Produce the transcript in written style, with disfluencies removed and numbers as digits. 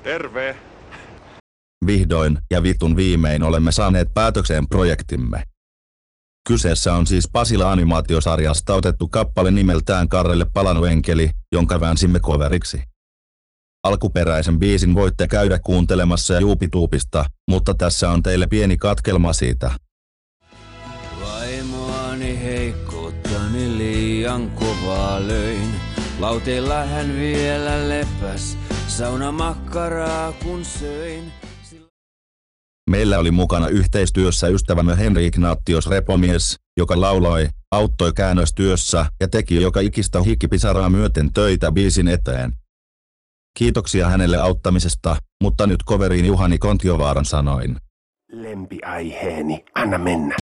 Terve! Vihdoin ja vitun viimein olemme saaneet päätökseen projektimme. Kyseessä on siis Pasila-animaatiosarjasta otettu kappale nimeltään Karrelle palannut enkeli, jonka väänsimme coveriksi. Alkuperäisen biisin voitte käydä kuuntelemassa YouTubesta, mutta tässä on teille pieni katkelma siitä. Vaimoani heikkouttani liian kovaa löin. Lauteilla hän vielä lepäs, saunamakkaraa kun söin. Meillä oli mukana yhteistyössä ystävämme Henri Ignatios Repomies, joka lauloi, auttoi käännöstyössä ja teki joka ikistä hikkipisaraa myöten töitä biisin eteen. Kiitoksia hänelle auttamisesta, mutta nyt coveriin Juhani Kontiovaaran sanoin. Lempiaiheeni, anna mennä.